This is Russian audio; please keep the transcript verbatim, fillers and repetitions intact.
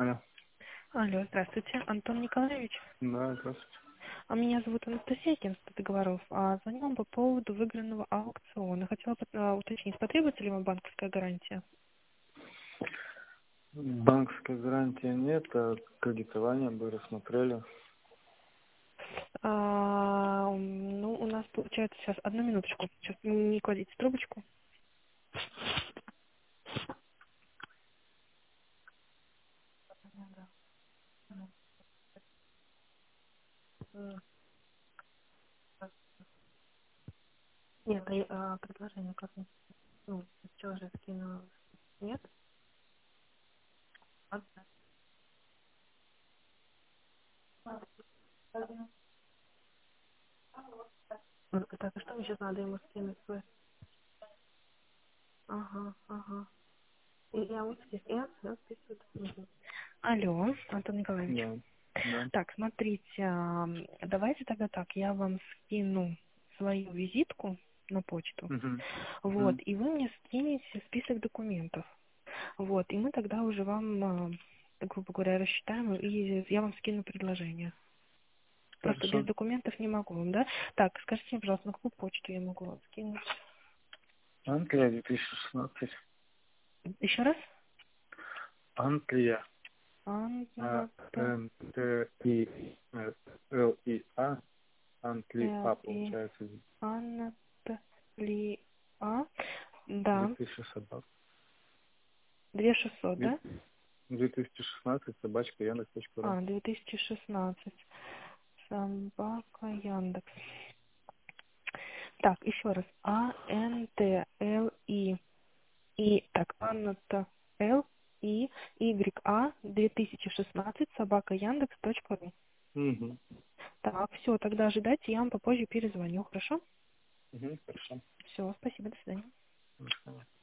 Алло. Алло, здравствуйте, Антон Николаевич. Да, здравствуйте. А меня зовут Анастасия, агентство договоров. А звоню вам по поводу выигранного аукциона. Хотела бы, а, уточнить, потребуется ли вам банковская гарантия? Банковской гарантии нет, а кредитование бы рассмотрели. А, ну, у нас получается сейчас, одну минуточку, сейчас не кладите трубочку. М, Нет, а, а, предложение как не- ну, что же скинула? Нет? А, ну, так, а что мне сейчас надо ему скинуть? свой? Ага, ага. И я вот здесь, я, я списываю. Мгм. Алло, Антон Николаевич. Да, да. Так, смотрите, ам, давайте тогда так, я вам скину свою визитку на почту, Угу. вот, Угу. и вы мне скинете список документов, вот, и мы тогда уже вам, а, грубо говоря, рассчитаем, и я вам скину предложение. Просто без Хорошо. документов не могу вам, да? Так, скажите мне, пожалуйста, на какую почту я могу вам скинуть? Англия две тысячи шестнадцать. Еще раз? Англия. А, Анна, Н, Т, И, э, Л, И, А. Англия, Л, А, И, получается. Анна, Т, Ли, А, Две да, тысячи собак. две шестьсот, Две да? две тысячи шестнадцать, собачка, Яндекс точка ру. А, две тысячи шестнадцать. Собака Яндекс. Так, еще раз. А, Н, Т, Л, И. И, так, Анна, Т, Л, И, Y, А, две тысячи шестнадцать, собака Яндекс точка ру. Угу. Так, все, тогда ожидайте, я вам попозже перезвоню, хорошо? Угу. Хорошо. Все, спасибо, до свидания. До свидания.